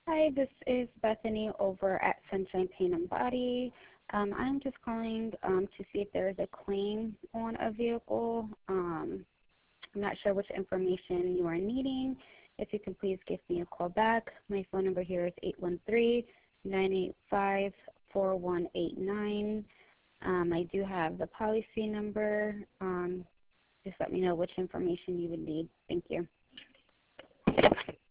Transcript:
Hi, this is Bethany over at Sunshine Pain and Body. I'm just calling to see if there is a claim on a vehicle. I'm not sure which information you are needing. If you can please give me a call back. My phone number here is 813-985-4189. I do have the policy number. Just let me know which information you would need. Thank you.